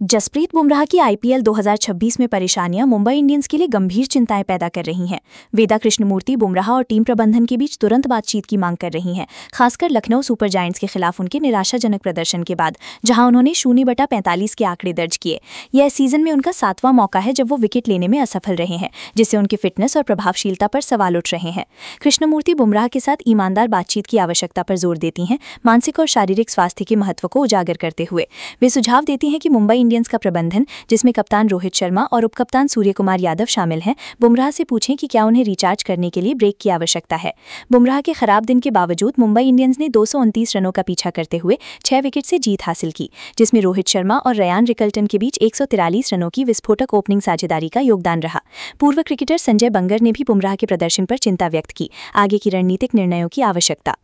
जसप्रीत बुमराह की आईपीएल 2026 में परेशानियां मुंबई इंडियंस के लिए गंभीर चिंताएं पैदा कर रही हैं। वेदा कृष्णमूर्ति बुमराह और टीम प्रबंधन के बीच तुरंत बातचीत की मांग कर रही हैं, खासकर लखनऊ सुपर जायंट्स के खिलाफ उनके निराशाजनक प्रदर्शन के बाद, जहां उन्होंने 0/45 के आंकड़े दर्ज किए। यह सीजन में उनका 7वां मौका है जब वो विकेट लेने में असफल रहे हैं, जिससे उनकी फिटनेस और प्रभावशीलता पर सवाल उठ रहे हैं। कृष्णमूर्ति बुमराह के साथ ईमानदार बातचीत की आवश्यकता पर जोर देती हैं, मानसिक और शारीरिक स्वास्थ्य के महत्व को उजागर करते हुए। वे सुझाव देती हैं कि मुंबई इंडियंस का प्रबंधन, जिसमें कप्तान रोहित शर्मा और उपकप्तान सूर्यकुमार यादव शामिल हैं, बुमराह से पूछें कि क्या उन्हें रिचार्ज करने के लिए ब्रेक की आवश्यकता है। बुमराह के खराब दिन के बावजूद मुंबई इंडियंस ने 229 रनों का पीछा करते हुए 6 विकेट से जीत हासिल की, जिसमें रोहित शर्मा और रयान रिकल्टन के बीच 143 रनों की विस्फोटक ओपनिंग साझेदारी का योगदान रहा। पूर्व क्रिकेटर संजय बंगर ने भी बुमराह के प्रदर्शन पर चिंता व्यक्त की। आगे की रणनीतिक निर्णयों की आवश्यकता।